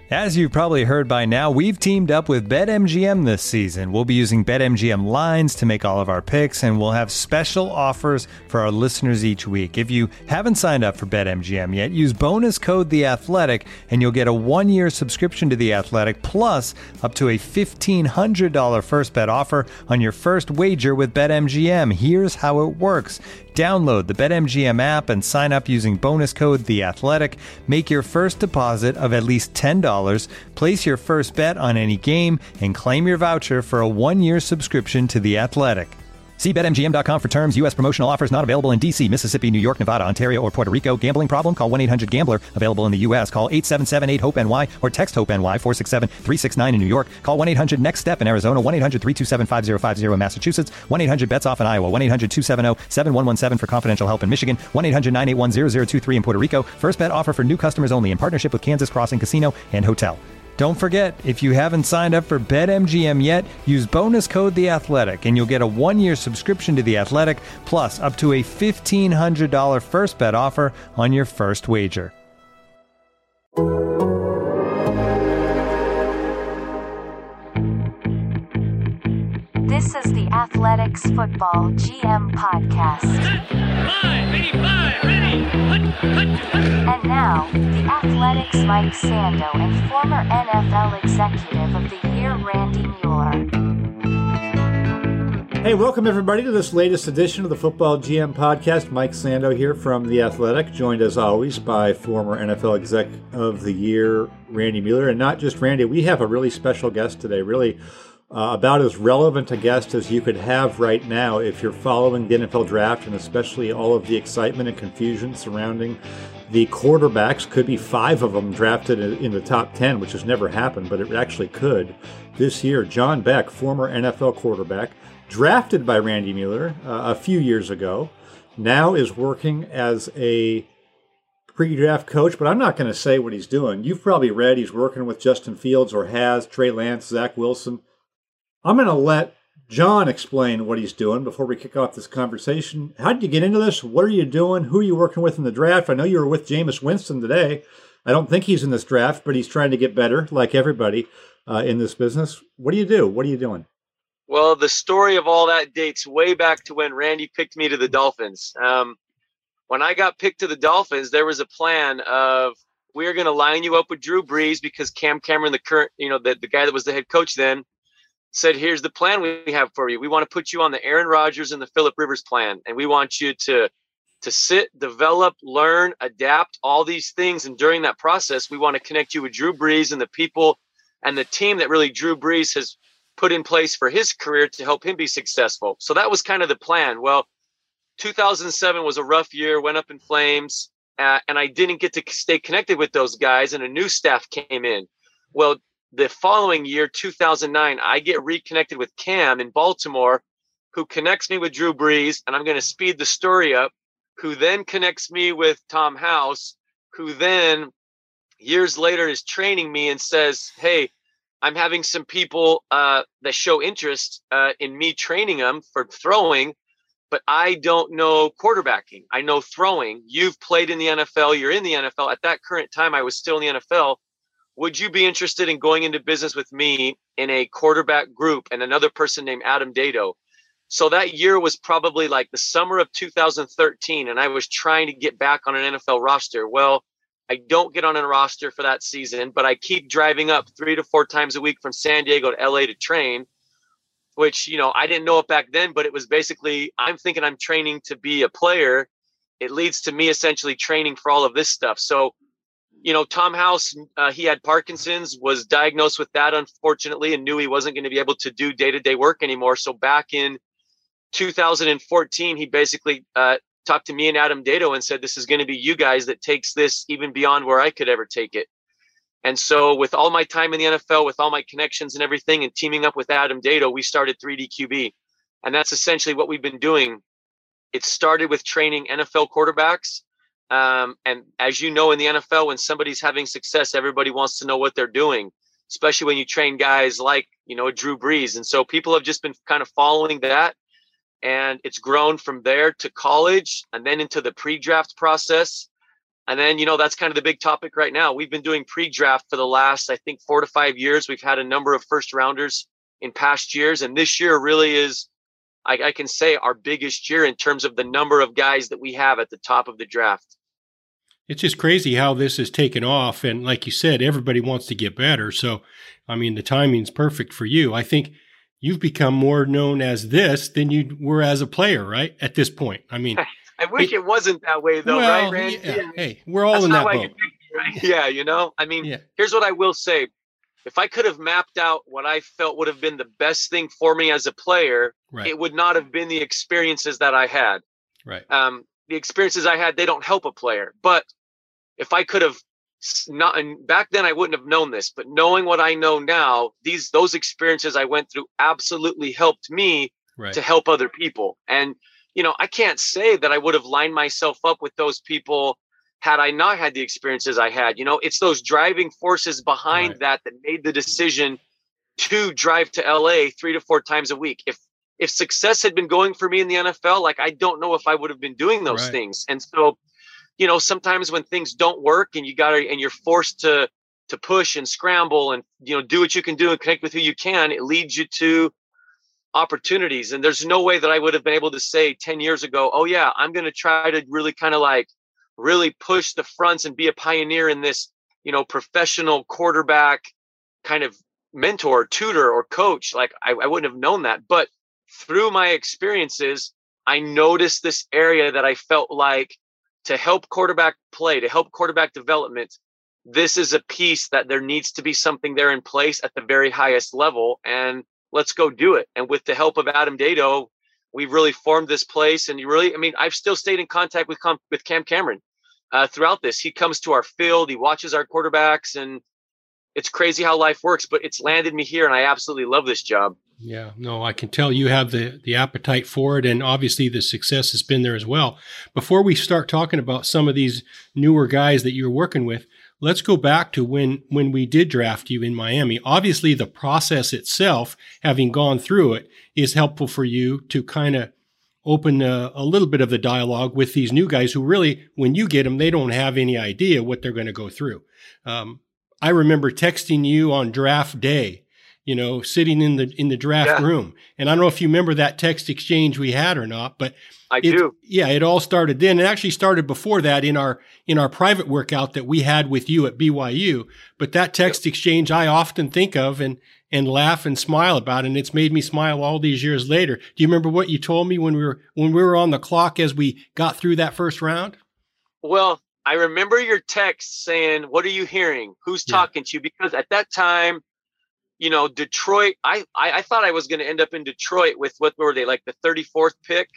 As you've probably heard by now, we've teamed up with BetMGM this season. We'll be using BetMGM lines to make all of our picks, and we'll have special offers for our listeners each week. If you haven't signed up for BetMGM yet, use bonus code The Athletic, and you'll get a 1-year subscription to The Athletic, plus up to a $1,500 first bet offer on your first wager with BetMGM. Here's how it works. Download the BetMGM app and sign up using bonus code The Athletic. Make your first deposit of at least $10. Place your first bet on any game and claim your voucher for a 1-year subscription to The Athletic. See BetMGM.com for terms. U.S. promotional offers not available in D.C., Mississippi, New York, Nevada, Ontario, or Puerto Rico. Gambling problem? Call 1-800-GAMBLER. Available in the U.S. Call 877-8-HOPE-NY or text HOPE-NY 467-369 in New York. Call 1-800-NEXT-STEP in Arizona. 1-800-327-5050 in Massachusetts. 1-800-BETS-OFF in Iowa. 1-800-270-7117 for confidential help in Michigan. 1-800-981-0023 in Puerto Rico. First bet offer for new customers only in partnership with Kansas Crossing Casino and Hotel. Don't forget, if you haven't signed up for BetMGM yet, use bonus code The Athletic, and you'll get a 1-year subscription to The Athletic, plus up to a $1,500 first bet offer on your first wager. This is the Athletics Football GM Podcast. 5, 85, ready. And now, the Athletics' Mike Sando and former NFL Executive of the Year, Randy Mueller. Hey, welcome everybody to this latest edition of the Football GM Podcast. Mike Sando here from The Athletic, joined as always by former NFL Exec of the Year, Randy Mueller. And not just Randy, we have a really special guest today, really about as relevant a guest as you could have right now if you're following the NFL draft, and especially all of the excitement and confusion surrounding the quarterbacks. Could be 5 of them drafted in the top 10, which has never happened, but it actually could this year. John Beck, former NFL quarterback, drafted by Randy Mueller a few years ago, now is working as a pre-draft coach, but I'm not going to say what he's doing. You've probably read he's working with Justin Fields, or has, Trey Lance, Zach Wilson. I'm going to let John explain what he's doing before we kick off this conversation. How did you get into this? What are you doing? Who are you working with in the draft? I know you were with Jameis Winston today. I don't think he's in this draft, but he's trying to get better, like everybody in this business. What do you do? What are you doing? Well, the story of all that dates way back to when Randy picked me to the Dolphins. When I got picked to the Dolphins, there was a plan of, we're going to line you up with Drew Brees, because Cam Cameron, the current, the guy that was the head coach then, said, here's the plan we have for you. We want to put you on the Aaron Rodgers and the Phillip Rivers plan. And we want you to sit, develop, learn, adapt, all these things. And during that process, we want to connect you with Drew Brees and the people and the team that really Drew Brees has put in place for his career to help him be successful. So that was kind of the plan. Well, 2007 was a rough year, went up in flames, and I didn't get to stay connected with those guys, and a new staff came in. Well, the following year, 2009, I get reconnected with Cam in Baltimore, who connects me with Drew Brees, and I'm going to speed the story up, who then connects me with Tom House, who then years later is training me and says, hey, I'm having some people that show interest in me training them for throwing, but I don't know quarterbacking. I know throwing. You've played in the NFL. You're in the NFL. At that current time, I was still in the NFL. Would you be interested in going into business with me in a quarterback group? And another person named Adam Dato. So that year was probably like the summer of 2013, and I was trying to get back on an NFL roster. Well, I don't get on a roster for that season, but I keep driving up 3 to 4 times a week from San Diego to LA to train, which, I didn't know it back then, but it was basically, I'm thinking I'm training to be a player. It leads to me essentially training for all of this stuff. So, Tom House, he had Parkinson's, was diagnosed with that, unfortunately, and knew he wasn't going to be able to do day-to-day work anymore. So back in 2014, he basically talked to me and Adam Dato and said, this is going to be you guys that takes this even beyond where I could ever take it. And so with all my time in the NFL, with all my connections and everything, and teaming up with Adam Dato, we started 3DQB. And that's essentially what we've been doing. It started with training NFL quarterbacks. And as you know, in the NFL, when somebody's having success, everybody wants to know what they're doing, especially when you train guys like, Drew Brees. And so people have just been kind of following that. And it's grown from there to college and then into the pre-draft process. And then, that's kind of the big topic right now. We've been doing pre-draft for the last, I think, 4 to 5 years. We've had a number of first rounders in past years. And this year really is, I can say, our biggest year in terms of the number of guys that we have at the top of the draft. It's just crazy how this has taken off. And like you said, everybody wants to get better. So, I mean, the timing's perfect for you. I think you've become more known as this than you were as a player, right? At this point. I mean, I wish it wasn't that way though, right, Randy? Yeah. Hey, we're all in that boat. Right? Yeah, I mean, Here's what I will say. If I could have mapped out what I felt would have been the best thing for me as a player, it would not have been the experiences that I had. Right. The experiences I had, they don't help a player. But if I could have not, and back then I wouldn't have known this, but knowing what I know now, those experiences I went through absolutely helped me to help other people. And, I can't say that I would have lined myself up with those people had I not had the experiences I had. It's those driving forces behind that made the decision to drive to LA 3 to 4 times a week. If success had been going for me in the NFL, like, I don't know if I would have been doing those things. And so, sometimes when things don't work and you're forced to push and scramble and, do what you can do and connect with who you can, it leads you to opportunities. And there's no way that I would have been able to say 10 years ago, oh yeah, I'm going to try to really kind of like really push the fronts and be a pioneer in this, professional quarterback kind of mentor, tutor, or coach. Like I wouldn't have known that. But through my experiences, I noticed this area that I felt like to help quarterback play, to help quarterback development, this is a piece that there needs to be something there in place at the very highest level. And let's go do it. And with the help of Adam Dado, we've really formed this place. And I've still stayed in contact with Cam Cameron throughout this. He comes to our field, he watches our quarterbacks, and it's crazy how life works, but it's landed me here and I absolutely love this job. Yeah, no, I can tell you have the appetite for it, and obviously the success has been there as well. Before we start talking about some of these newer guys that you're working with, let's go back to when we did draft you in Miami. Obviously, the process itself, having gone through it, is helpful for you to kind of open a little bit of the dialogue with these new guys who really, when you get them, they don't have any idea what they're going to go through. I remember texting you on draft day, sitting in the draft room. And I don't know if you remember that text exchange we had or not, but I do. Yeah, it all started then. It actually started before that in our private workout that we had with you at BYU. But that text exchange I often think of and laugh and smile about, and it's made me smile all these years later. Do you remember what you told me when we were on the clock as we got through that first round? Well, I remember your text saying, "What are you hearing? Who's talking to you?" Because at that time, Detroit, I thought I was going to end up in Detroit with, what were they, like the 34th pick?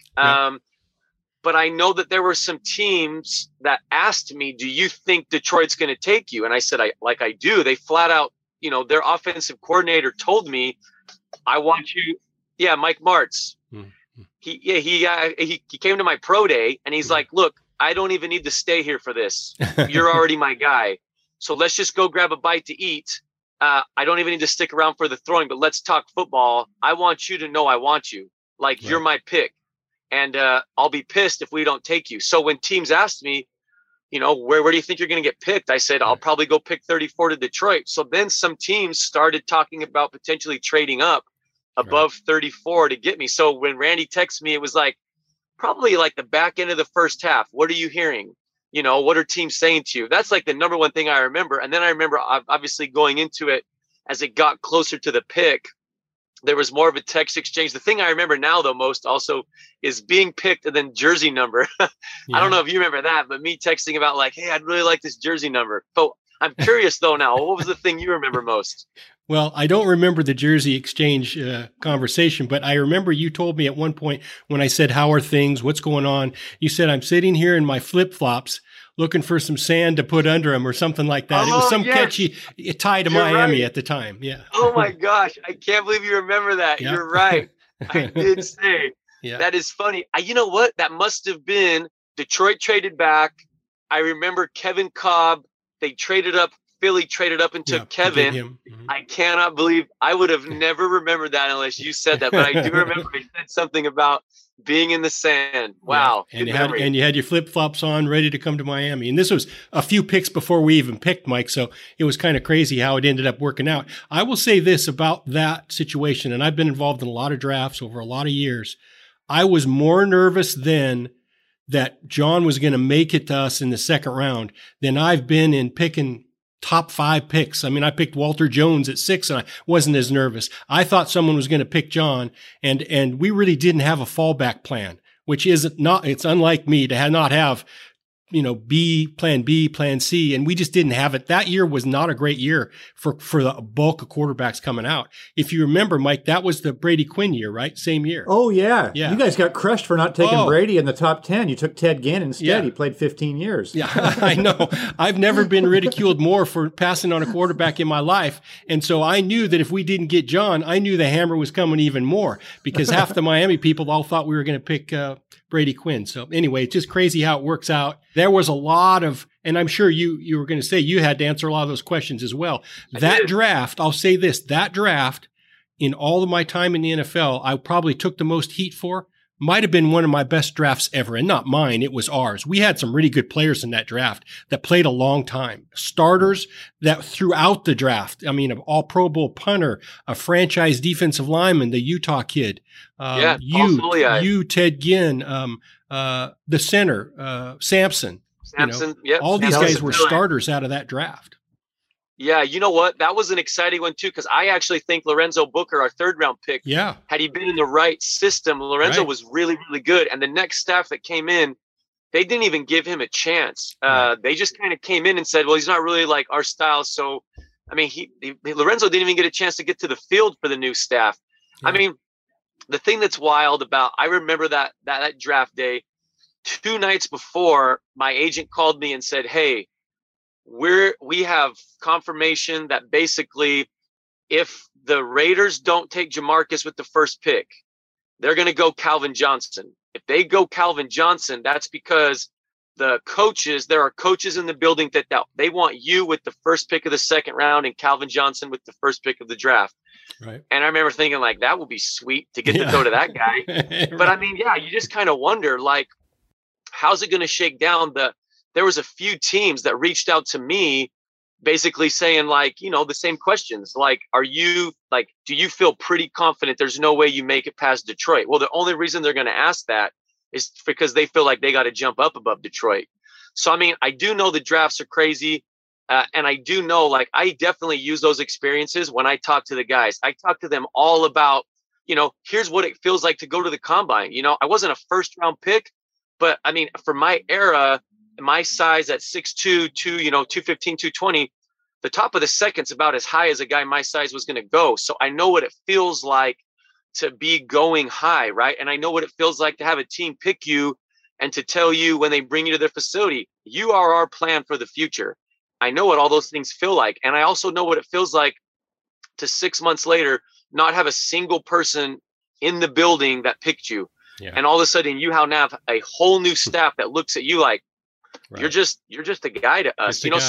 But I know that there were some teams that asked me, "Do you think Detroit's going to take you?" And I said, I do. They flat out, their offensive coordinator told me, "I want you." Yeah, Mike Martz. Mm-hmm. He came to my pro day and he's like, "Look, I don't even need to stay here for this. You're already my guy. So let's just go grab a bite to eat. I don't even need to stick around for the throwing, but let's talk football. I want you to know I want you. Like, you're my pick. And I'll be pissed if we don't take you." So when teams asked me, where do you think you're going to get picked? I said, I'll probably go pick 34 to Detroit. So then some teams started talking about potentially trading up above 34 to get me. So when Randy texted me, it was like, probably like the back end of the first half. What are you hearing? What are teams saying to you? That's like the number one thing I remember. And then I remember obviously going into it as it got closer to the pick, there was more of a text exchange. The thing I remember now, though, most also is being picked and then jersey number. I don't know if you remember that, but me texting about like, "Hey, I'd really like this jersey number." So I'm curious though now, what was the thing you remember most? Well, I don't remember the jersey exchange conversation, but I remember you told me at one point when I said, "How are things? What's going on?" You said, "I'm sitting here in my flip-flops looking for some sand to put under them," or something like that. It was some catchy tie to Miami at the time. Yeah. Oh my gosh. I can't believe you remember that. Yeah. You're right. I did say. That is funny. You know what? That must have been Detroit traded back. I remember Kevin Cobb. They traded up. Philly traded up and took Kevin. Mm-hmm. I cannot believe I would have never remembered that unless you said that. But I do remember he said something about being in the sand. Wow. Yeah. And you had your flip flops on, ready to come to Miami. And this was a few picks before we even picked, Mike. So it was kind of crazy how it ended up working out. I will say this about that situation, and I've been involved in a lot of drafts over a lot of years. I was more nervous then that John was going to make it to us in the second round than I've been in picking top 5 picks. I mean, I picked Walter Jones at 6 and I wasn't as nervous. I thought someone was going to pick John, and we really didn't have a fallback plan, which it's unlike me to not have, plan B, plan C. And we just didn't have it. That year was not a great year for the bulk of quarterbacks coming out. If you remember, Mike, that was the Brady Quinn year, right? Same year. Oh, yeah. You guys got crushed for not taking Brady in the top 10. You took Ted Ginn instead. Yeah. He played 15 years. Yeah, I know. I've never been ridiculed more for passing on a quarterback in my life. And so I knew that if we didn't get John, I knew the hammer was coming even more, because half the Miami people all thought we were going to pick Brady Quinn. So anyway, it's just crazy how it works out. There was a lot of, and I'm sure you were going to say you had to answer a lot of those questions as well. That draft, I'll say this, that draft, in all of my time in the NFL, I probably took the most heat for, might have been one of my best drafts ever. And not mine, it was ours. We had some really good players in that draft that played a long time. Starters that throughout the draft, I mean, an all Pro Bowl punter, a franchise defensive lineman, the Utah kid, Ted Ginn, the center, Sampson. All these guys were starters out of that draft. Yeah, you know what? That was an exciting one too, because I actually think Lorenzo Booker, our 3rd round pick, had he been in the right system, Lorenzo was really, really good. And the next staff that came in, they didn't even give him a chance. They just kind of came in and said, well, he's not really like our style. So, I mean, Lorenzo didn't even get a chance to get to the field for the new staff. Yeah. I mean, the thing that's wild about, I remember that draft day, 2 nights before, my agent called me and said, hey, we have confirmation that basically if the Raiders don't take Jamarcus with the first pick, they're going to go Calvin Johnson. If they go Calvin Johnson, that's because there are coaches in the building that they want you with the first pick of the second round and Calvin Johnson with the first pick of the draft. Right. And I remember thinking, like, that would be sweet to get to go to that guy. But I mean, you just kind of wonder, like, how's it going to shake down? There was a few teams that reached out to me basically saying, like, the same questions. Like, do you feel pretty confident there's no way you make it past Detroit? Well, the only reason they're going to ask that is because they feel like they got to jump up above Detroit. So, I mean, I do know the drafts are crazy. And I do know, like, I definitely use those experiences when I talk to the guys. I talk to them all about, here's what it feels like to go to the combine. I wasn't a 1st round pick, but I mean, for my era, my size at 6'2", 215, 220, the top of the second's about as high as a guy my size was going to go. So I know what it feels like to be going high, right? And I know what it feels like to have a team pick you and to tell you when they bring you to their facility, you are our plan for the future. I know what all those things feel like. And I also know what it feels like to 6 months later not have a single person in the building that picked you. Yeah. And all of a sudden you now have a whole new staff that looks at you like, right. You're just a guy to us, you're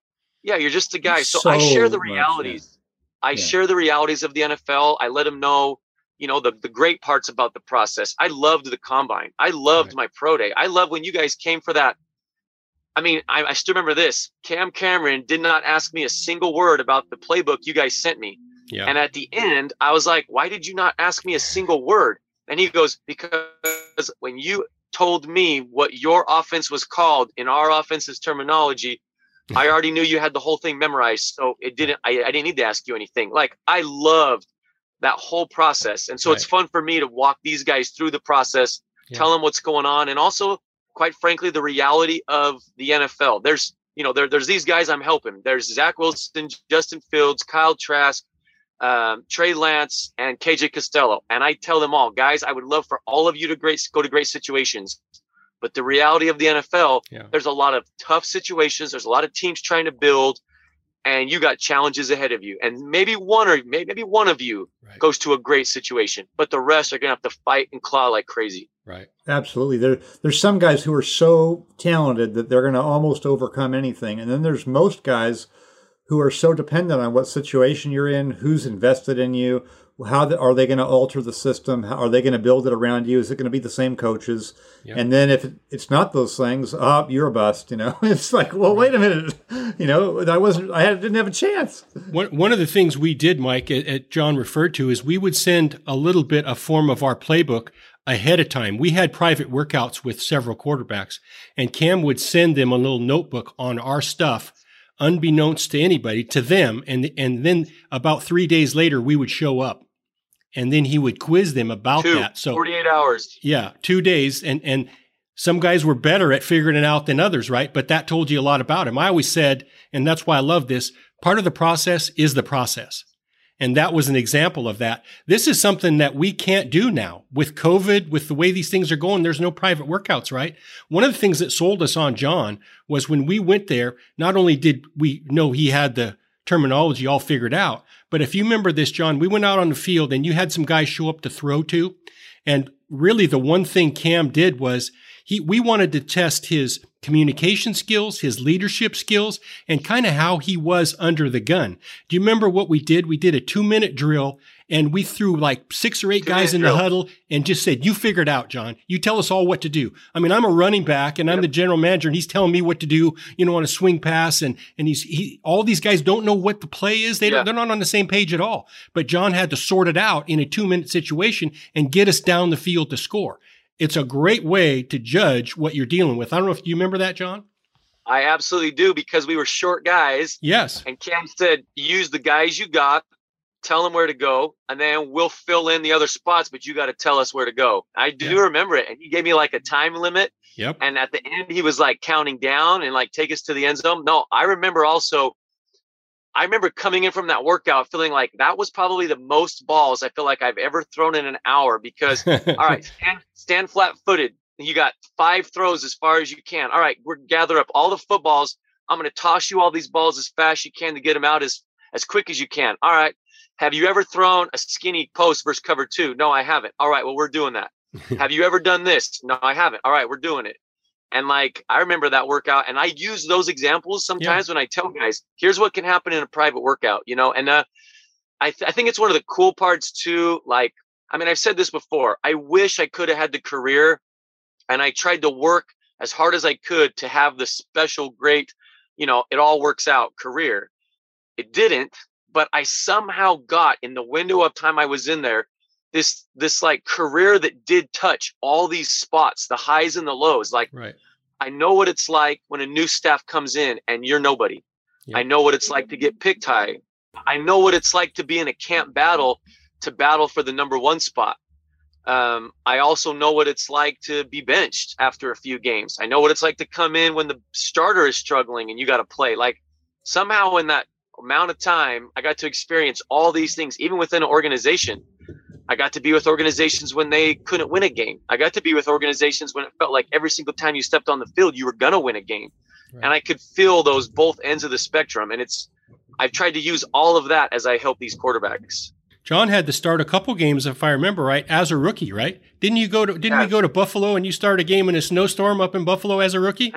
just a guy. So I share the realities. I share the realities of the NFL. I let them know, the great parts about the process. I loved the combine. I loved my pro day. I love when you guys came for that. I mean, I still remember this. Cam Cameron did not ask me a single word about the playbook you guys sent me. Yeah. And at the end, I was like, why did you not ask me a single word? And he goes, because when you told me what your offense was called in our offense's terminology, I already knew you had the whole thing memorized. So I didn't need to ask you anything. Like, I loved that whole process. And so it's fun for me to walk these guys through the process, tell them what's going on. And also, quite frankly, the reality of the NFL. There's these guys I'm helping. There's Zach Wilson, Justin Fields, Kyle Trask, Trey Lance, and KJ Costello. And I tell them all, guys, I would love for all of you to go to great situations. But the reality of the NFL, there's a lot of tough situations. There's a lot of teams trying to build, and you got challenges ahead of you. And maybe one of you goes to a great situation, but the rest are going to have to fight and claw like crazy. Right. Absolutely. There's some guys who are so talented that they're going to almost overcome anything. And then there's most guys who are so dependent on what situation you're in, who's invested in you, are they going to alter the system? How are they going to build it around you? Is it going to be the same coaches? Yep. And then if it's not those things, you're a bust. It's like, well, wait a minute. I didn't have a chance. One of the things we did, Mike, John referred to, is we would send a little bit of form of our playbook ahead of time. We had private workouts with several quarterbacks, and Cam would send them a little notebook on our stuff, unbeknownst to anybody, to them. And then about 3 days later, we would show up. And then he would quiz them about that. So 48 hours. Yeah, 2 days. And some guys were better at figuring it out than others, right? But that told you a lot about him. I always said, and that's why I love this, part of the process is the process. And that was an example of that. This is something that we can't do now. With COVID, with the way these things are going, there's no private workouts, right? One of the things that sold us on John was when we went there, not only did we know he had the terminology all figured out, but if you remember this, John, we went out on the field and you had some guys show up to throw to. And really the one thing Cam did was we wanted to test his communication skills, his leadership skills, and kind of how he was under the gun. Do you remember what we did? We did a 2-minute drill and we threw like 6 or 8 guys in the huddle and just said, you figure it out, John. You tell us all what to do. I mean, I'm a running back and I'm the general manager and he's telling me what to do, on a swing pass. And all these guys don't know what the play is. They're not on the same page at all. But John had to sort it out in a 2-minute situation and get us down the field to score. It's a great way to judge what you're dealing with. I don't know if you remember that, John? I absolutely do, because we were short guys. Yes. And Cam said, use the guys you got, tell them where to go, and then we'll fill in the other spots, but you got to tell us where to go. I do remember it. And he gave me like a time limit. Yep. And at the end, he was like counting down and like take us to the end zone. No, I remember coming in from that workout feeling like that was probably the most balls I feel like I've ever thrown in an hour, because, all right, stand flat-footed. You got 5 throws as far as you can. All right, we're gather up all the footballs. I'm going to toss you all these balls as fast as you can to get them out as quick as you can. All right. Have you ever thrown a skinny post versus cover 2? No, I haven't. All right, well, we're doing that. Have you ever done this? No, I haven't. All right, we're doing it. And like, I remember that workout, and I use those examples sometimes when I tell guys, here's what can happen in a private workout, and I think it's one of the cool parts too. Like, I mean, I've said this before, I wish I could have had the career, and I tried to work as hard as I could to have the special, great, it all works out career. It didn't, but I somehow got, in the window of time I was in there, this like career that did touch all these spots, the highs and the lows. Like, right. I know what it's like when a new staff comes in and you're nobody. Yep. I know what it's like to get picked high. I know what it's like to be in a camp battle, to battle for the number 1 spot. I also know what it's like to be benched after a few games. I know what it's like to come in when the starter is struggling and you got to play. Like, somehow in that amount of time, I got to experience all these things, even within an organization. I got to be with organizations when they couldn't win a game. I got to be with organizations when it felt like every single time you stepped on the field, you were going to win a game. Right. And I could feel those both ends of the spectrum. And I've tried to use all of that as I help these quarterbacks. John had to start a couple games, if I remember right, as a rookie, right? Didn't we go to Buffalo and you start a game in a snowstorm up in Buffalo as a rookie?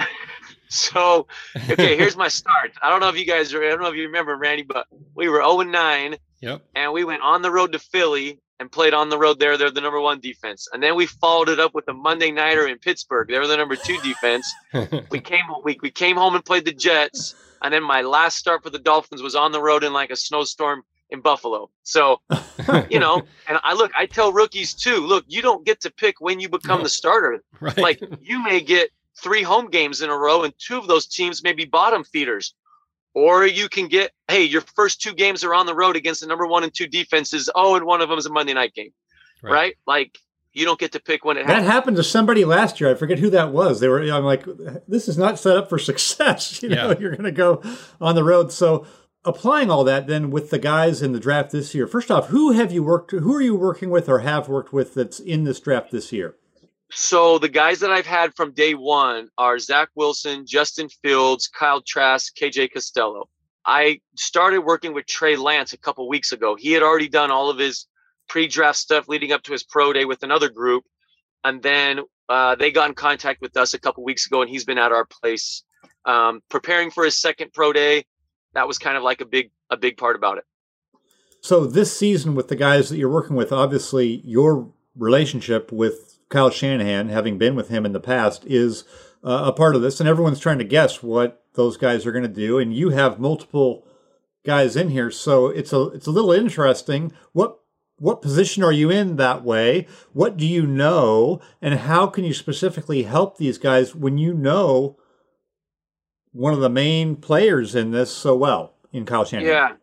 So, okay, here's my start. I don't know if you remember, Randy, but we were 0-9. Yep. And we went on the road to Philly and played on the road there. They're the number 1 defense. And then we followed it up with a Monday nighter in Pittsburgh. They were the number 2 defense. We came home and played the Jets. And then my last start for the Dolphins was on the road in like a snowstorm in Buffalo. So, and I tell rookies too, look, you don't get to pick when you become the starter. Right. Like, you may get 3 home games in a row and 2 of those teams may be bottom feeders. Or you can get, hey, your first 2 games are on the road against the number 1 and 2 defenses. Oh, and one of them is a Monday night game, right? Like, you don't get to pick when it happens. That happened to somebody last year. I forget who that was. I'm like, this is not set up for success. You're going to go on the road. So applying all that then with the guys in the draft this year, first off, who are you working with or have worked with that's in this draft this year? So the guys that I've had from day one are Zach Wilson, Justin Fields, Kyle Trask, KJ Costello. I started working with Trey Lance a couple weeks ago. He had already done all of his pre-draft stuff leading up to his pro day with another group. And then they got in contact with us a couple weeks ago, and he's been at our place preparing for his second pro day. that was kind of like a big part about it. So this season with the guys that you're working with, obviously your relationship with Kyle Shanahan, having been with him in the past, is a part of this, and everyone's trying to guess what those guys are going to do, and you have multiple guys in here, so it's a little interesting. What position are you in that way? What do you know, and how can you specifically help these guys when you know one of the main players in this so well in Kyle Shanahan? Yeah.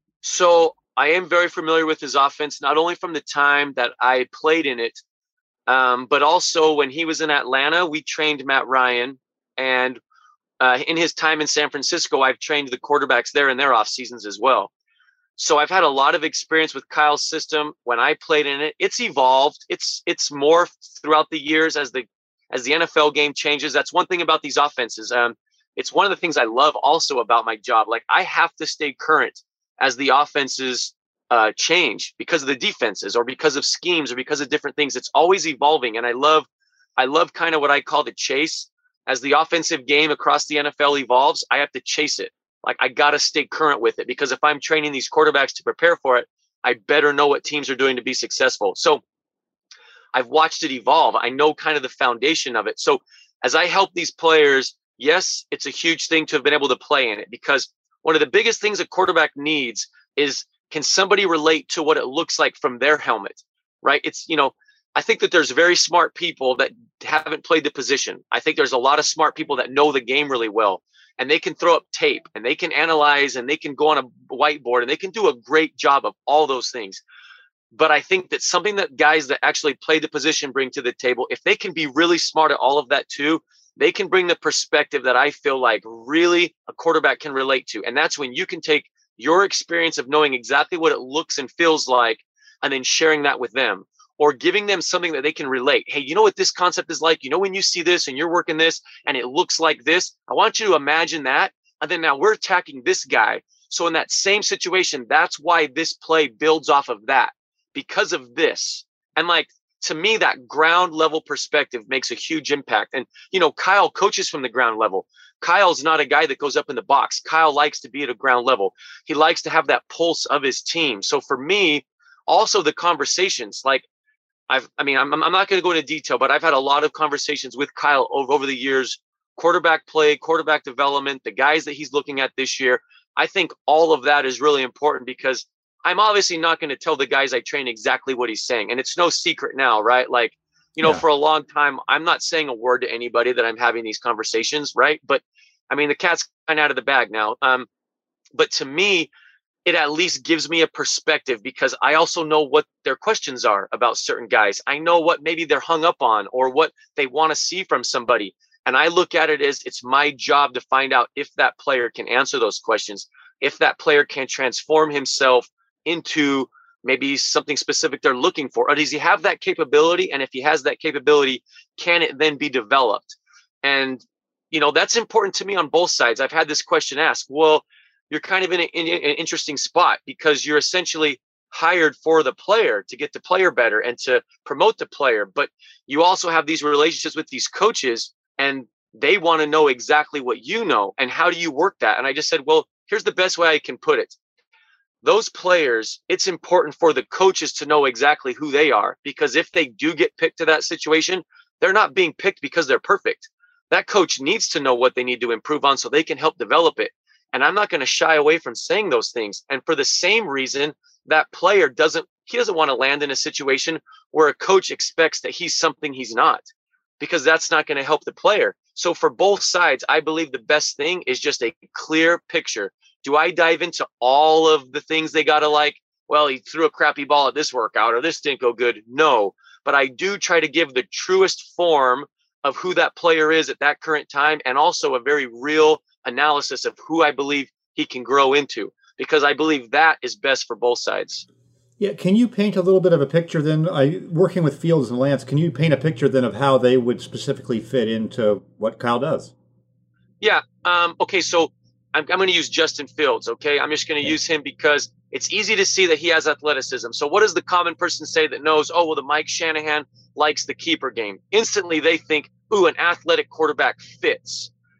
So I am very familiar with his offense, not only from the time that I played in it, but also when he was in Atlanta, we trained Matt Ryan. And in his time in San Francisco, I've trained the quarterbacks there in their off seasons as well. So I've had a lot of experience with Kyle's system when I played in it. It's evolved. It's morphed throughout the years as the NFL game changes. That's one thing about these offenses. It's one of the things I love also about my job. Like, I have to stay current as the offenses change because of the defenses or because of schemes or because of different things. It's always evolving. And I love kind of what I call the chase. As the offensive game across the NFL evolves, I have to chase it. Like, I got to stay current with it, because if I'm training these quarterbacks to prepare for it, I better know what teams are doing to be successful. So I've watched it evolve. I know kind of the foundation of it. So as I help these players, yes, it's a huge thing to have been able to play in it, because one of the biggest things a quarterback needs is, can somebody relate to what it looks like from their helmet, right? It's, I think that there's very smart people that haven't played the position. I think there's a lot of smart people that know the game really well, and they can throw up tape and they can analyze and they can go on a whiteboard and they can do a great job of all those things. But I think that something that guys that actually play the position bring to the table, if they can be really smart at all of that too, they can bring the perspective that I feel like really a quarterback can relate to. And that's when you can take your experience of knowing exactly what it looks and feels like, and then sharing that with them, or giving them something that they can relate. Hey, you know what this concept is like? When you see this and you're working this and it looks like this, I want you to imagine that. And then now we're attacking this guy. So in that same situation, that's why this play builds off of that, because of this. And like, to me, that ground level perspective makes a huge impact. And, Kyle coaches from the ground level. Kyle's not a guy that goes up in the box. Kyle likes to be at a ground level. He likes to have that pulse of his team. So for me, also the conversations, like, I'm not going to go into detail, but I've had a lot of conversations with Kyle over the years, quarterback play, quarterback development, the guys that he's looking at this year. I think all of that is really important, because I'm obviously not going to tell the guys I train exactly what he's saying. And it's no secret now, right? Like, for a long time, I'm not saying a word to anybody that I'm having these conversations, right? But the cat's kind of out of the bag now. But to me, it at least gives me a perspective, because I also know what their questions are about certain guys. I know what maybe they're hung up on or what they want to see from somebody. And I look at it as it's my job to find out if that player can answer those questions, if that player can transform himself into maybe something specific they're looking for. Or does he have that capability? And if he has that capability, can it then be developed? And, that's important to me on both sides. I've had this question asked. Well, you're kind of in an interesting spot, because you're essentially hired for the player to get the player better and to promote the player. But you also have these relationships with these coaches, and they want to know exactly what you know. And how do you work that? And I just said, well, here's the best way I can put it. Those players, it's important for the coaches to know exactly who they are, because if they do get picked to that situation, they're not being picked because they're perfect. That coach needs to know what they need to improve on so they can help develop it. And I'm not going to shy away from saying those things. And for the same reason, that player doesn't want to land in a situation where a coach expects that he's something he's not, because that's not going to help the player. So for both sides, I believe the best thing is just a clear picture. Do I dive into all of the things they got to like? Well, he threw a crappy ball at this workout, or this didn't go good. No, but I do try to give the truest form of who that player is at that current time, and also a very real analysis of who I believe he can grow into, because I believe that is best for both sides. Yeah, can you paint a little bit of a picture then? Working with Fields and Lance, can you paint a picture then of how they would specifically fit into what Kyle does? Yeah. Okay, so I'm going to use Justin Fields, okay? I'm just going to use him because it's easy to see that he has athleticism. So what does the common person say that knows, oh, well, the Mike Shanahan likes the keeper game? Instantly, they think, ooh, an athletic quarterback fits.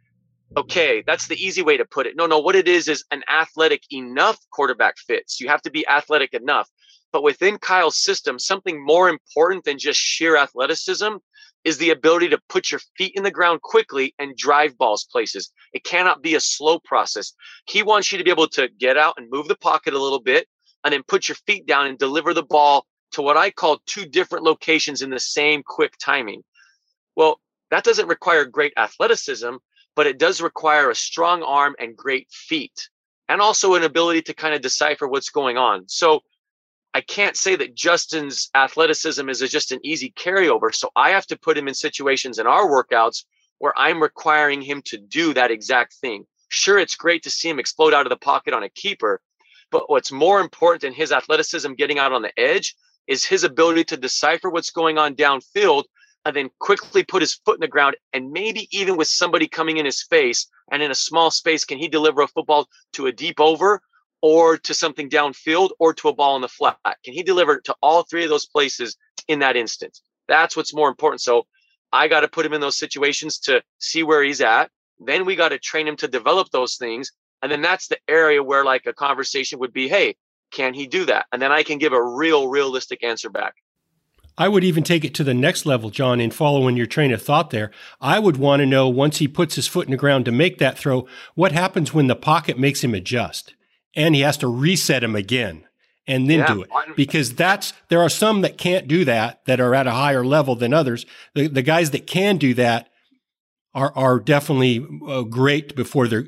Okay, that's the easy way to put it. No, what it is an athletic enough quarterback fit. So you have to be athletic enough. But within Kyle's system, something more important than just sheer athleticism is the ability to put your feet in the ground quickly and drive balls places. It cannot be a slow process. He wants you to be able to get out and move the pocket a little bit and then put your feet down and deliver the ball to what I call two different locations in the same quick timing. Well, that doesn't require great athleticism, but it does require a strong arm and great feet, and also an ability to kind of decipher what's going on. So I can't say that Justin's athleticism is just an easy carryover. So I have to put him in situations in our workouts where I'm requiring him to do that exact thing. Sure, it's great to see him explode out of the pocket on a keeper, but what's more important than his athleticism getting out on the edge is his ability to decipher what's going on downfield and then quickly put his foot in the ground, and maybe even with somebody coming in his face and in a small space, can he deliver a football to a deep over or to something downfield or to a ball on the flat? Can he deliver to all three of those places in that instant? That's what's more important. So I got to put him in those situations to see where he's at. Then we got to train him to develop those things. And then that's the area where like a conversation would be, hey, can he do that? And then I can give a realistic answer back. I would even take it to the next level, John, in following your train of thought there. I would want to know, once he puts his foot in the ground to make that throw, what happens when the pocket makes him adjust and he has to reset him again and then do it? Because there are some that can't do that are at a higher level than others. The guys that can do that are definitely great before they're,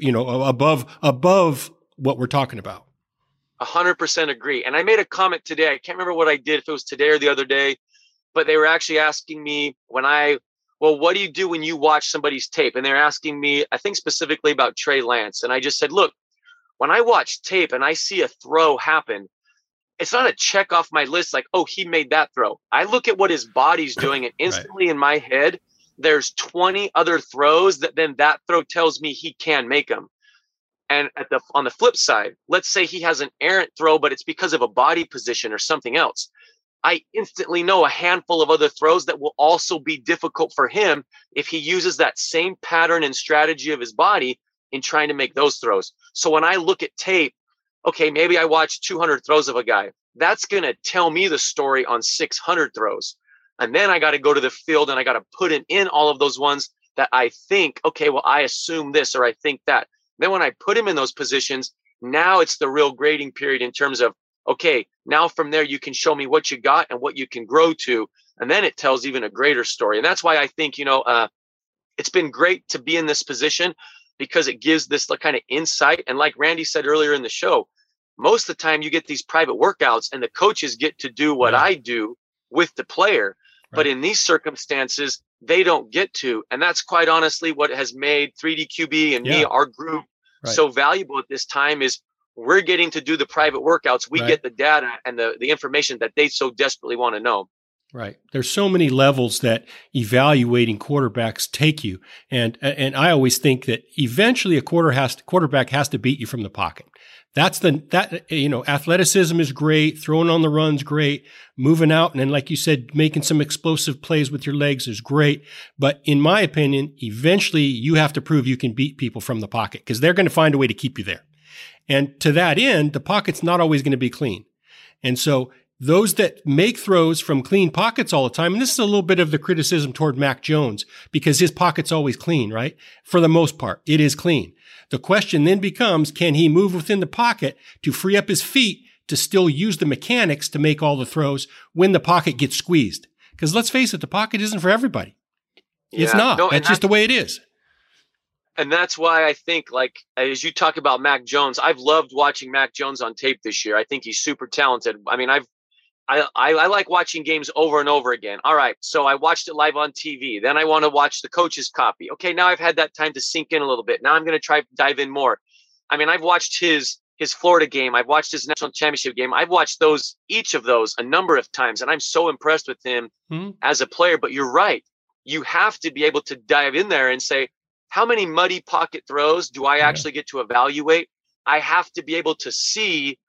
above what we're talking about. 100% agree. And I made a comment today. I can't remember what I did, if it was today or the other day, but they were actually asking me what do you do when you watch somebody's tape? And they're asking me, I think specifically about Trey Lance. And I just said, look, when I watch tape and I see a throw happen, it's not a check off my list like, oh, he made that throw. I look at what his body's doing, and instantly in my head, there's 20 other throws that then that throw tells me he can make them. And on the flip side, let's say he has an errant throw, but it's because of a body position or something else. I instantly know a handful of other throws that will also be difficult for him if he uses that same pattern and strategy of his body in trying to make those throws. So when I look at tape, okay, maybe I watch 200 throws of a guy. That's going to tell me the story on 600 throws. And then I got to go to the field and I got to put in all of those ones that I think, okay, well, I assume this or I think that. Then when I put him in those positions, now it's the real grading period in terms of, okay, now from there you can show me what you got and what you can grow to. And then it tells even a greater story. And that's why I think, it's been great to be in this position, because it gives this kind of insight. And like Randy said earlier in the show, most of the time you get these private workouts and the coaches get to do what I do with the player. Right. But in these circumstances, they don't get to. And that's quite honestly what has made 3DQB and me, our group, so valuable at this time is we're getting to do the private workouts. We get the data and the information that they so desperately want to know. Right. There's so many levels that evaluating quarterbacks take you. And I always think that eventually a quarterback has to beat you from the pocket. Athleticism is great. Throwing on the run's great. Moving out. And then, like you said, making some explosive plays with your legs is great. But in my opinion, eventually you have to prove you can beat people from the pocket, because they're going to find a way to keep you there. And to that end, the pocket's not always going to be clean. And so those that make throws from clean pockets all the time, and this is a little bit of the criticism toward Mac Jones, because his pocket's always clean, right? For the most part, it is clean. The question then becomes, can he move within the pocket to free up his feet to still use the mechanics to make all the throws when the pocket gets squeezed? Because let's face it, the pocket isn't for everybody. It's not. That's just the way it is. And that's why I think, like, as you talk about Mac Jones, I've loved watching Mac Jones on tape this year. I think he's super talented. I mean, I like watching games over and over again. All right, so I watched it live on TV. Then I want to watch the coach's copy. Okay, now I've had that time to sink in a little bit. Now I'm going to try to dive in more. I mean, I've watched his Florida game. I've watched his national championship game. I've watched each of those a number of times, and I'm so impressed with him as a player. But you're right. You have to be able to dive in there and say, how many muddy pocket throws do I actually get to evaluate? I have to be able to see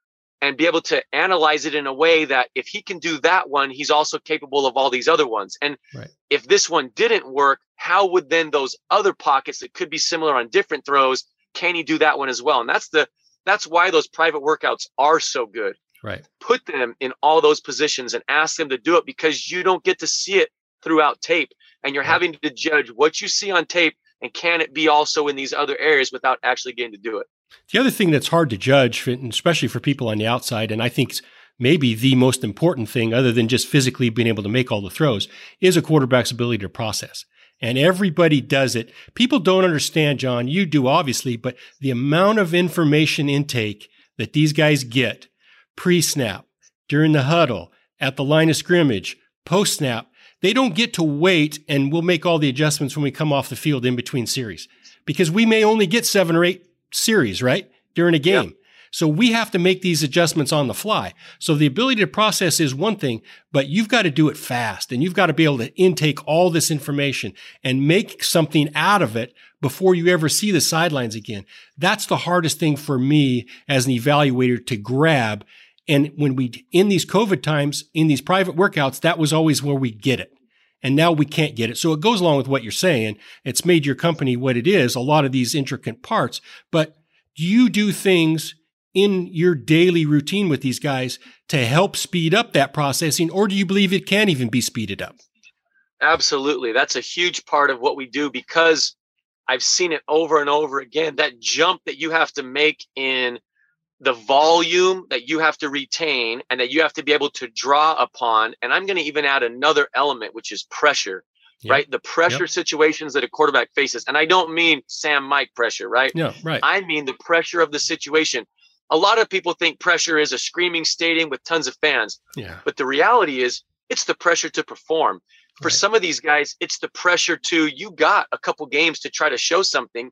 and be able to analyze it in a way that if he can do that one, he's also capable of all these other ones. And if this one didn't work, how would then those other pockets that could be similar on different throws, can he do that one as well? And that's why those private workouts are so good. Right. Put them in all those positions and ask them to do it, because you don't get to see it throughout tape, and you're having to judge what you see on tape and can it be also in these other areas without actually getting to do it. The other thing that's hard to judge, especially for people on the outside, and I think maybe the most important thing other than just physically being able to make all the throws, is a quarterback's ability to process. And everybody does it. People don't understand, John, you do obviously, but the amount of information intake that these guys get pre-snap, during the huddle, at the line of scrimmage, post-snap, they don't get to wait and we'll make all the adjustments when we come off the field in between series, because we may only get 7 or 8 series, right, during a game. Yep. So we have to make these adjustments on the fly. So the ability to process is one thing, but you've got to do it fast, and you've got to be able to intake all this information and make something out of it before you ever see the sidelines again. That's the hardest thing for me as an evaluator to grab. And when in these COVID times, in these private workouts, that was always where we get it. And now we can't get it. So it goes along with what you're saying. It's made your company what it is, a lot of these intricate parts. But do you do things in your daily routine with these guys to help speed up that processing, or do you believe it can even be speeded up? Absolutely. That's a huge part of what we do, because I've seen it over and over again. That jump that you have to make in the volume that you have to retain and that you have to be able to draw upon. And I'm going to even add another element, which is pressure, right? The pressure situations that a quarterback faces. And I don't mean Sam Mike pressure, right? No, right. I mean the pressure of the situation. A lot of people think pressure is a screaming stadium with tons of fans. Yeah. But the reality is it's the pressure to perform. For some of these guys, it's the pressure to, you got a couple games to try to show something,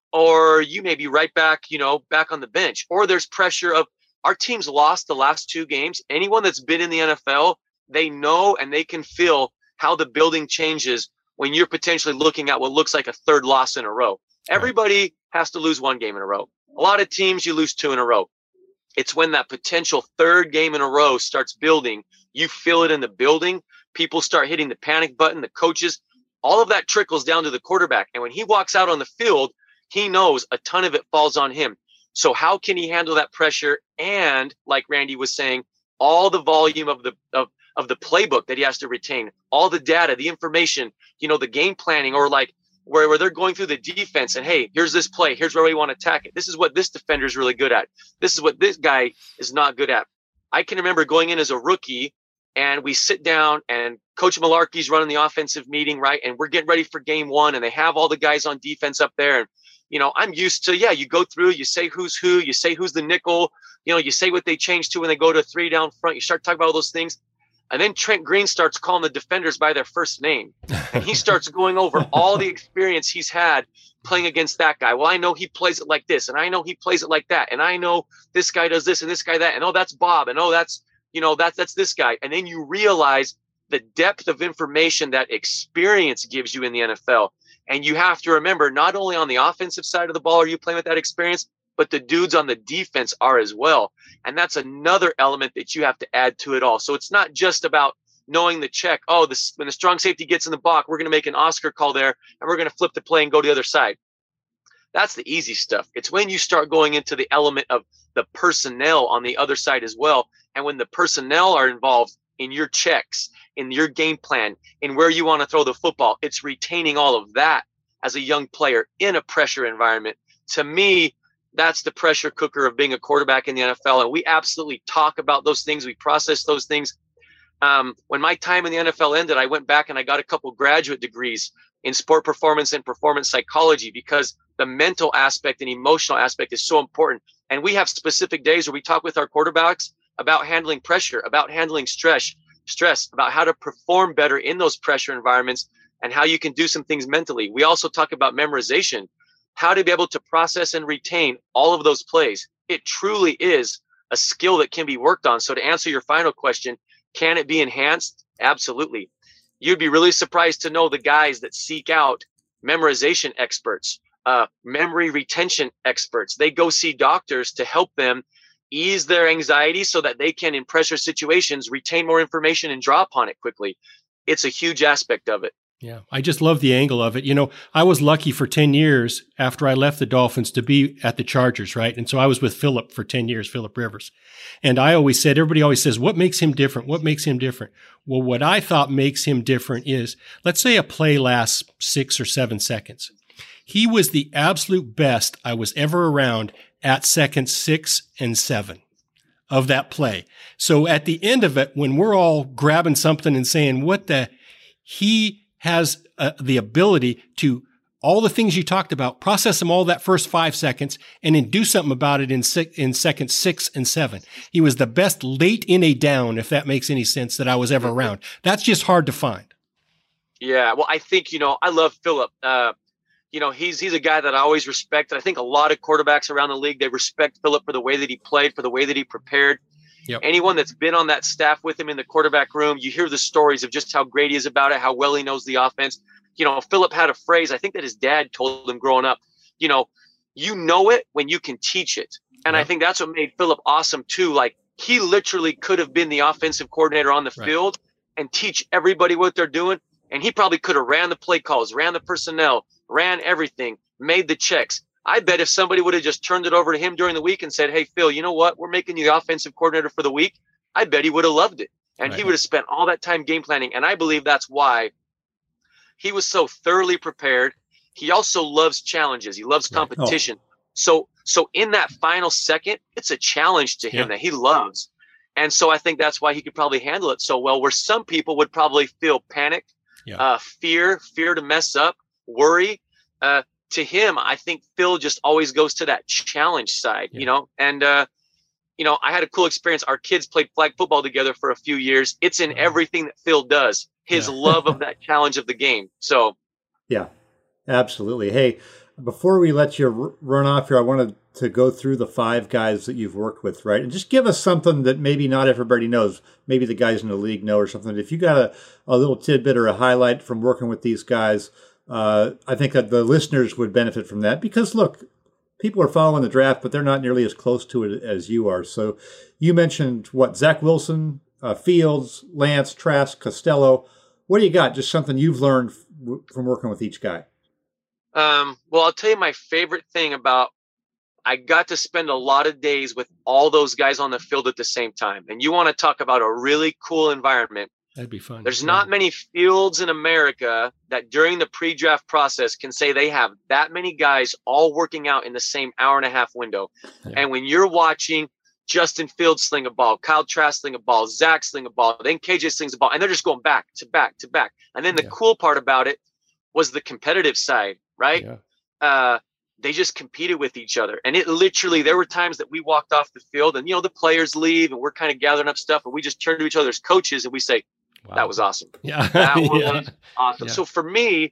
or you may be right back, back on the bench. Or there's pressure of, our team's lost the last 2 games. Anyone that's been in the NFL, they know and they can feel how the building changes when you're potentially looking at what looks like a 3rd loss in a row. Everybody has to lose 1 game in a row. A lot of teams, you lose 2 in a row. It's when that potential 3rd game in a row starts building. You feel it in the building. People start hitting the panic button, the coaches, all of that trickles down to the quarterback. And when he walks out on the field, he knows a ton of it falls on him. So how can he handle that pressure? And like Randy was saying, all the volume of the playbook that he has to retain, all the data, the information, the game planning, or like where they're going through the defense and, hey, here's this play. Here's where we want to attack it. This is what this defender is really good at. This is what this guy is not good at. I can remember going in as a rookie, and we sit down and Coach Malarkey's running the offensive meeting, right? And we're getting ready for game 1, and they have all the guys on defense up there. And, I'm used to, you go through, you say who's who, you say who's the nickel, you say what they change to when they go to 3 down front. You start talking about all those things. And then Trent Green starts calling the defenders by their first name. And he starts going over all the experience he's had playing against that guy. Well, I know he plays it like this, and I know he plays it like that. And I know this guy does this and this guy that. And, oh, that's Bob. And, oh, that's this guy. And then you realize the depth of information that experience gives you in the NFL. And you have to remember, not only on the offensive side of the ball are you playing with that experience, but the dudes on the defense are as well. And that's another element that you have to add to it all. So it's not just about knowing the check. Oh, when the strong safety gets in the box, we're going to make an Oscar call there, and we're going to flip the play and go to the other side. That's the easy stuff. It's when you start going into the element of the personnel on the other side as well. And when the personnel are involved in your checks, in your game plan, in where you want to throw the football, it's retaining all of that as a young player in a pressure environment. To me, that's the pressure cooker of being a quarterback in the NFL. And we absolutely talk about those things. We process those things. When my time in the NFL ended, I went back and I got a couple graduate degrees in sport performance and performance psychology, because the mental aspect and emotional aspect is so important. And we have specific days where we talk with our quarterbacks about handling pressure, about handling stress, about how to perform better in those pressure environments and how you can do some things mentally. We also talk about memorization, how to be able to process and retain all of those plays. It truly is a skill that can be worked on. So to answer your final question, can it be enhanced? Absolutely. You'd be really surprised to know the guys that seek out memorization experts, memory retention experts. They go see doctors to help them ease their anxiety so that they can, in pressure situations, retain more information and draw upon it quickly. It's a huge aspect of it. Yeah, I just love the angle of it. You know, I was lucky for 10 years after I left the Dolphins to be at the Chargers, right? And so I was with Philip for 10 years, Philip Rivers. And I always said, everybody always says, what makes him different? What makes him different? Well, what I thought makes him different is, let's say a play lasts 6 or 7 seconds. He was the absolute best I was ever around at seconds 6 and 7 of that play. So at the end of it, when we're all grabbing something and saying, he has the ability to, all the things you talked about, process them all that first 5 seconds and then do something about it in seconds 6 and 7. He was the best late in a down, if that makes any sense, that I was ever around. That's just hard to find. Yeah, well, I think, I love Philip. He's a guy that I always respect. I think a lot of quarterbacks around the league, they respect Philip for the way that he played, for the way that he prepared. Yep. Anyone that's been on that staff with him in the quarterback room, you hear the stories of just how great he is about it, how well he knows the offense. Philip had a phrase, I think that his dad told him growing up, you know it when you can teach it. And I think that's what made Philip awesome too. Like, he literally could have been the offensive coordinator on the field and teach everybody what they're doing. And he probably could have ran the play calls, ran the personnel, ran everything, made the checks. I bet if somebody would have just turned it over to him during the week and said, hey, Phil, you know what? We're making you the offensive coordinator for the week. I bet he would have loved it. And he would have spent all that time game planning. And I believe that's why he was so thoroughly prepared. He also loves challenges. He loves competition. So in that final second, it's a challenge to him that he loves. And so I think that's why he could probably handle it so well, where some people would probably feel panic, fear to mess up, worry. To him, I think Phil just always goes to that challenge side, and, I had a cool experience. Our kids played flag football together for a few years. It's in everything that Phil does, his love of that challenge of the game. So. Yeah, absolutely. Hey, before we let you run off here, I wanted to go through the 5 guys that you've worked with, right? And just give us something that maybe not everybody knows. Maybe the guys in the league know or something. If you got a little tidbit or a highlight from working with these guys, I think that the listeners would benefit from that because, look, people are following the draft, but they're not nearly as close to it as you are. So you mentioned, Zach Wilson, Fields, Lance, Trask, Costello. What do you got? Just something you've learned from working with each guy. Well, I'll tell you my favorite thing about, I got to spend a lot of days with all those guys on the field at the same time. And you want to talk about a really cool environment. That'd be fun. There's not many fields in America that during the pre-draft process can say they have that many guys all working out in the same hour-and-a-half window. Yeah. And when you're watching Justin Fields sling a ball, Kyle Trask sling a ball, Zach sling a ball, then KJ slings a ball, and they're just going back to back to back. And then the cool part about it was the competitive side, right? Yeah. They just competed with each other. And it literally, there were times that we walked off the field and, the players leave and we're kind of gathering up stuff and we just turn to each other as coaches and we say, wow, that was awesome. Yeah. That was awesome. Yeah. So for me,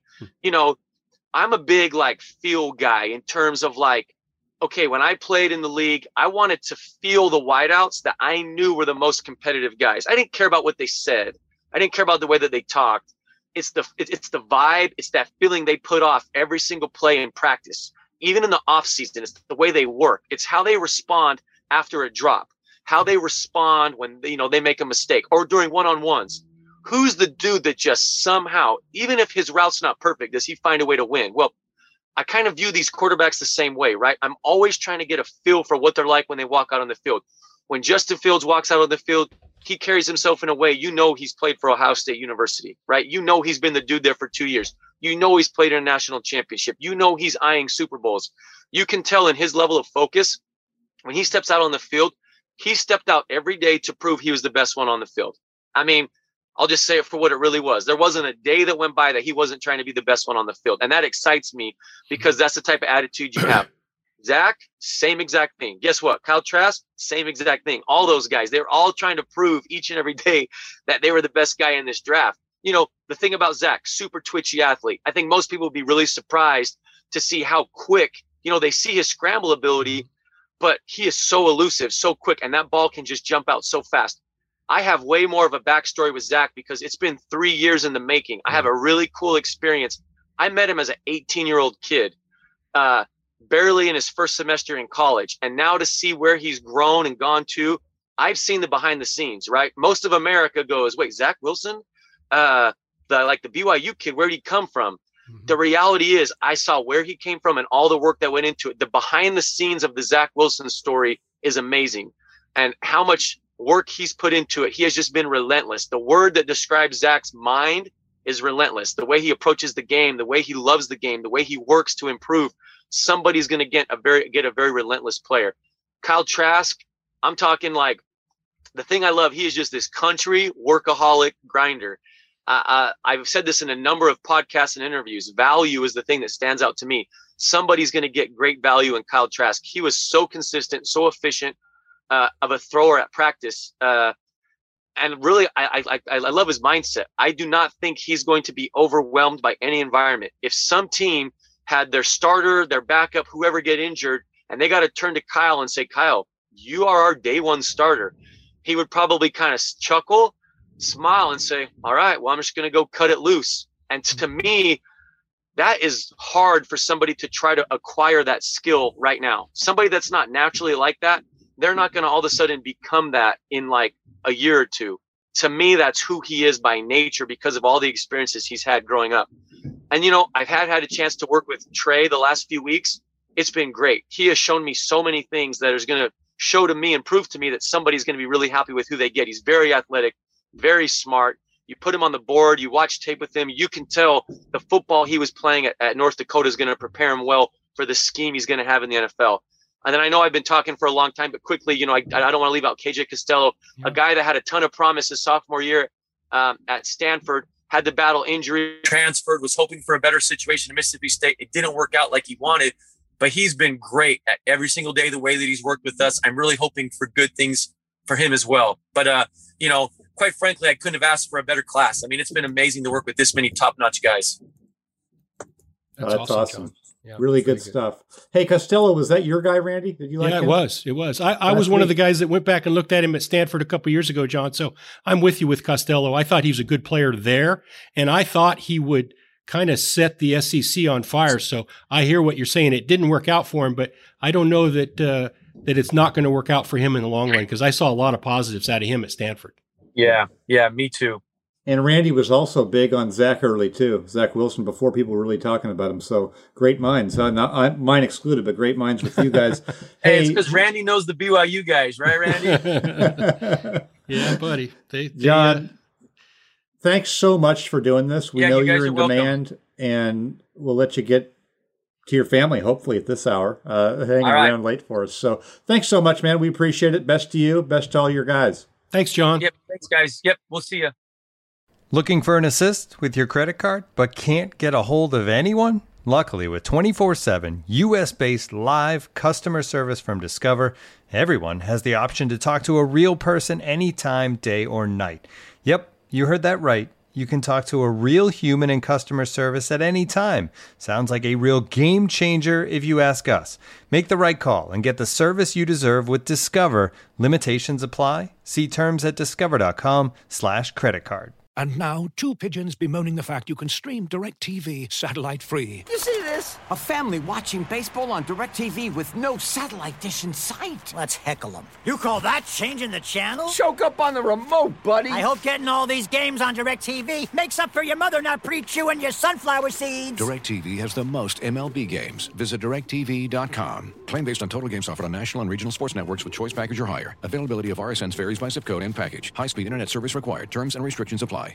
I'm a big feel guy in terms of okay, when I played in the league, I wanted to feel the wideouts that I knew were the most competitive guys. I didn't care about what they said. I didn't care about the way that they talked. It's the vibe. It's that feeling they put off every single play in practice. Even in the off season, it's the way they work. It's how they respond after a drop, how they respond when they make a mistake or during one-on-ones. Who's the dude that just somehow, even if his route's not perfect, does he find a way to win? Well, I kind of view these quarterbacks the same way, right? I'm always trying to get a feel for what they're like when they walk out on the field. When Justin Fields walks out on the field, he carries himself in a way, he's played for Ohio State University, right? He's been the dude there for 2 years. He's played in a national championship. He's eyeing Super Bowls. You can tell in his level of focus, when he steps out on the field, he stepped out every day to prove he was the best one on the field. I mean, I'll just say it for what it really was. There wasn't a day that went by that he wasn't trying to be the best one on the field. And that excites me because that's the type of attitude you have. Zach, same exact thing. Guess what? Kyle Trask, same exact thing. All those guys, they're all trying to prove each and every day that they were the best guy in this draft. The thing about Zach, super twitchy athlete. I think most people would be really surprised to see how quick, they see his scramble ability, but he is so elusive, so quick, and that ball can just jump out so fast. I have way more of a backstory with Zach because it's been 3 years in the making. I have a really cool experience. I met him as an 18-year-old kid. barely in his first semester in college. And now to see where he's grown and gone to, I've seen the behind the scenes, right? Most of America goes, wait, Zach Wilson? The BYU kid, where'd he come from? The reality is I saw where he came from and all the work that went into it. The behind the scenes of the Zach Wilson story is amazing. And how much work he's put into it. He has just been relentless. The word that describes Zach's mind is relentless. The way he approaches the game, the way he loves the game, the way he works to improve. Somebody's going to get a very relentless player. Kyle Trask, I'm talking like the thing I love. He is just this country workaholic grinder. I've said this in a number of podcasts and interviews. Value is the thing that stands out to me. Somebody's going to get great value in Kyle Trask. He was so consistent, so efficient of a thrower at practice. And really, I love his mindset. I do not think he's going to be overwhelmed by any environment. If some team had their starter, their backup, whoever get injured, and they got to turn to Kyle and say, Kyle, you are our day one starter, he would probably kind of chuckle, smile, and say, all right, well, I'm just going to go cut it loose. And to me, that is hard for somebody to try to acquire that skill right now. Somebody that's not naturally like that, they're not going to all of a sudden become that in like a year or two. To me, that's who he is by nature because of all the experiences he's had growing up. And, you know, I've had a chance to work with Trey the last few weeks. It's been great. He has shown me so many things that is going to show to me and prove to me that somebody's going to be really happy with who they get. He's very athletic, very smart. You put him on the board, you watch tape with him, you can tell the football he was playing at North Dakota is going to prepare him well for the scheme he's going to have in the NFL. And then I know I've been talking for a long time, but quickly, you know, I don't want to leave out KJ Costello, a guy that had a ton of promise his sophomore year at Stanford, had to battle injury, transferred, was hoping for a better situation at Mississippi State. It didn't work out like he wanted, but he's been great at every single day, the way that he's worked with us. I'm really hoping for good things for him as well. But, you know, quite frankly, I couldn't have asked for a better class. I mean, it's been amazing to work with this many top-notch guys. That's awesome. Yeah, really good stuff. Hey, Costello, was that your guy, Randy? Did you like him? It was. I was one of the guys that went back and looked at him at Stanford a couple years ago, John. So I'm with you with Costello. I thought he was a good player there, and I thought he would kind of set the SEC on fire. So I hear what you're saying. It didn't work out for him, but I don't know that that it's not going to work out for him in the long run because I saw a lot of positives out of him at Stanford. Yeah, me too. And Randy was also big on Zach early, too. Zach Wilson, before people were really talking about him. So great minds. Not mine excluded, but great minds with you guys. Hey, it's because Randy knows the BYU guys, right, Randy? Yeah, buddy. John, thanks so much for doing this. We know you're in demand, and we'll let you get to your family, hopefully, at this hour, hanging around late for us. So thanks so much, man. We appreciate it. Best to you. Best to all your guys. Thanks, John. Yep. Thanks, guys. Yep. We'll see you. Looking for an assist with your credit card, but can't get a hold of anyone? Luckily, with 24/7 U.S.-based live customer service from Discover, everyone has the option to talk to a real person anytime, day or night. Yep, you heard that right. You can talk to a real human in customer service at any time. Sounds like a real game changer if you ask us. Make the right call and get the service you deserve with Discover. Limitations apply. See terms at discover.com/creditcard. And now, two pigeons bemoaning the fact you can stream DirecTV satellite-free. You see this? A family watching baseball on DirecTV with no satellite dish in sight. Let's heckle them. You call that changing the channel? Choke up on the remote, buddy. I hope getting all these games on DirecTV makes up for your mother not pre-chewing your sunflower seeds. DirecTV has the most MLB games. Visit DirecTV.com. Claim based on total games offered on national and regional sports networks with choice package or higher. Availability of RSNs varies by zip code and package. High-speed internet service required. Terms and restrictions apply.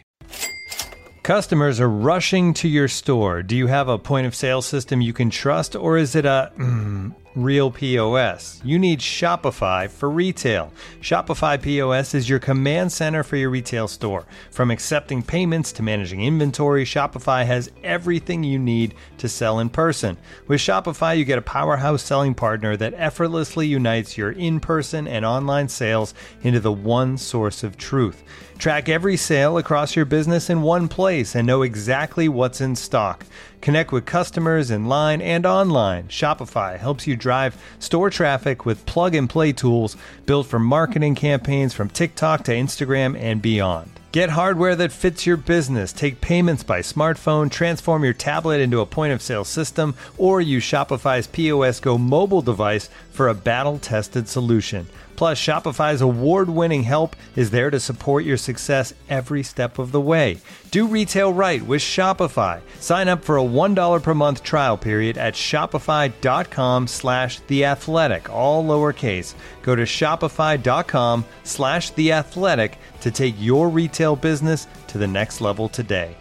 Customers are rushing to your store. Do you have a point of sale system you can trust, or is it a real POS? You need Shopify for retail. Shopify POS is your command center for your retail store. From accepting payments to managing inventory, Shopify has everything you need to sell in person. With Shopify, you get a powerhouse selling partner that effortlessly unites your in-person and online sales into the one source of truth. Track every sale across your business in one place and know exactly what's in stock. Connect with customers in line and online. Shopify helps you drive store traffic with plug-and-play tools built for marketing campaigns from TikTok to Instagram and beyond. Get hardware that fits your business. Take payments by smartphone, transform your tablet into a point-of-sale system, or use Shopify's POS Go mobile device for a battle-tested solution. Plus, Shopify's award-winning help is there to support your success every step of the way. Do retail right with Shopify. Sign up for a $1 per month trial period at shopify.com/theathletic, all lowercase. Go to shopify.com/theathletic to take your retail business to the next level today.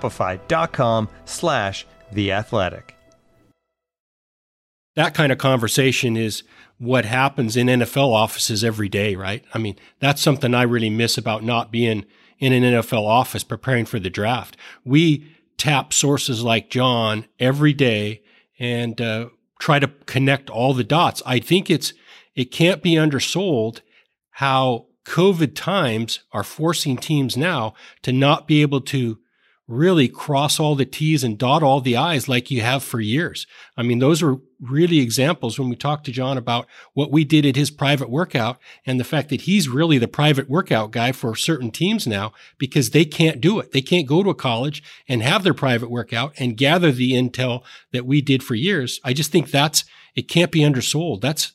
Shopify.com/theathletic. That kind of conversation is what happens in NFL offices every day, right? I mean, that's something I really miss about not being in an NFL office preparing for the draft. We tap sources like John every day and try to connect all the dots. I think it can't be undersold how COVID times are forcing teams now to not be able to really cross all the T's and dot all the I's like you have for years. I mean, those are really examples when we talked to John about what we did at his private workout and the fact that he's really the private workout guy for certain teams now because they can't do it. They can't go to a college and have their private workout and gather the intel that we did for years. I just think it can't be undersold. That's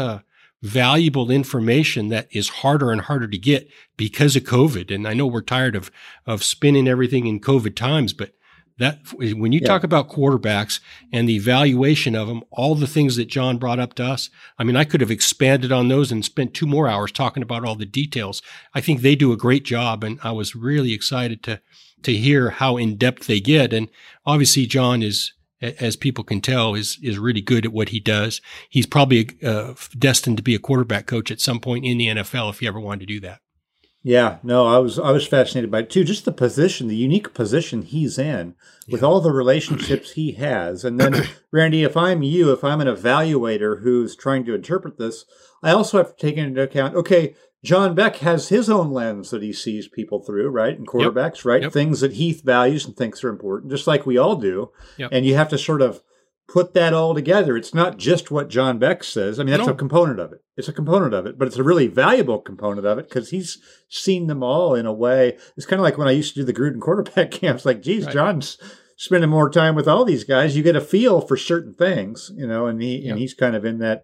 valuable information that is harder and harder to get because of COVID. And I know we're tired of spinning everything in COVID times, but when you talk about quarterbacks and the evaluation of them, all the things that John brought up to us, I mean, I could have expanded on those and spent 2 more hours talking about all the details. I think they do a great job, and I was really excited to hear how in-depth they get. And obviously John is, as people can tell, is really good at what he does. He's probably destined to be a quarterback coach at some point in the NFL if he ever wanted to do that. Yeah, no, I was fascinated by it too. Just the position, the unique position he's in with all the relationships he has. And then, Randy, if I'm an evaluator who's trying to interpret this, I also have to take into account, okay, John Beck has his own lens that he sees people through, right? And quarterbacks, right? Yep. Things that he values and thinks are important, just like we all do. Yep. And you have to sort of put that all together. It's not just what John Beck says. I mean, that's a component of it. It's a component of it, but it's a really valuable component of it because he's seen them all in a way. It's kind of like when I used to do the Gruden quarterback camps, like, geez, right. John's spending more time with all these guys. You get a feel for certain things, and he's kind of in that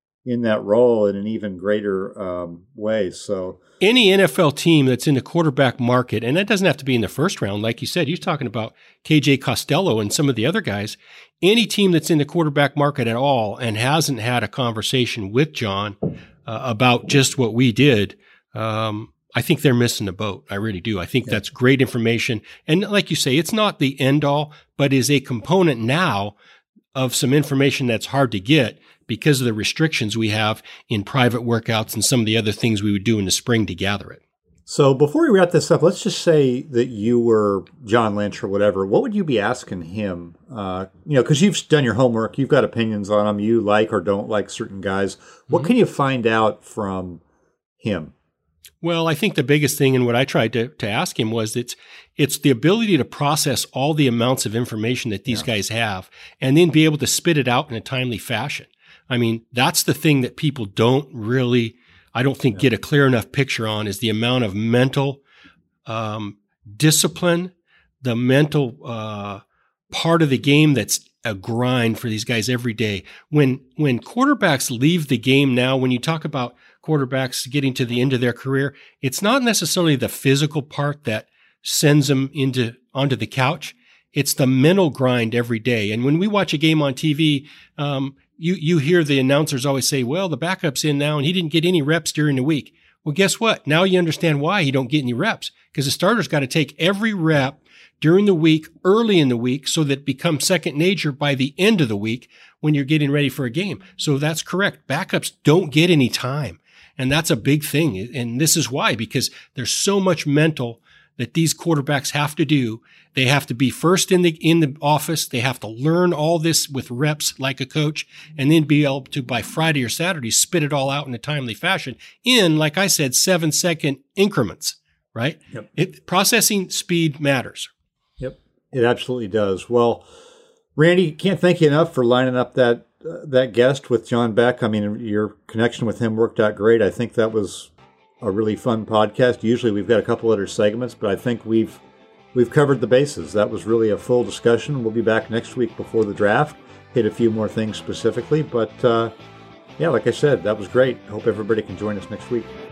role in an even greater way. So any NFL team that's in the quarterback market, and that doesn't have to be in the first round, like you said, you're talking about KJ Costello and some of the other guys, any team that's in the quarterback market at all and hasn't had a conversation with John about just what we did, I think they're missing the boat. I really do. I think that's great information. And like you say, it's not the end all, but is a component now of some information that's hard to get because of the restrictions we have in private workouts and some of the other things we would do in the spring to gather it. So before we wrap this up, let's just say that you were John Lynch or whatever. What would you be asking him? Because you've done your homework, you've got opinions on him, you like or don't like certain guys. What can you find out from him? Well, I think the biggest thing and what I tried to ask him was it's the ability to process all the amounts of information that these guys have and then be able to spit it out in a timely fashion. I mean, that's the thing that people don't really, I don't think, get a clear enough picture on is the amount of mental discipline, the mental part of the game that's a grind for these guys every day. When quarterbacks leave the game now, when you talk about quarterbacks getting to the end of their career, it's not necessarily the physical part that sends them onto the couch. It's the mental grind every day. And when we watch a game on TV, you hear the announcers always say, well, the backup's in now and he didn't get any reps during the week. Well, guess what? Now you understand why he don't get any reps, because the starter's got to take every rep during the week, early in the week, so that it becomes second nature by the end of the week when you're getting ready for a game. So that's correct. Backups don't get any time. And that's a big thing. And this is why, because there's so much mental that these quarterbacks have to do. They have to be first in the office. They have to learn all this with reps like a coach, and then be able to, by Friday or Saturday, spit it all out in a timely fashion in, like I said, 7-second increments, right? Yep. Processing speed matters. Yep, it absolutely does. Well, Randy, can't thank you enough for lining up that guest with John Beck. I mean, your connection with him worked out great. I think that was a really fun podcast. Usually we've got a couple other segments, but I think we've covered the bases. That was really a full discussion. We'll be back next week before the draft, hit a few more things specifically. But, yeah, like I said, that was great. I hope everybody can join us next week.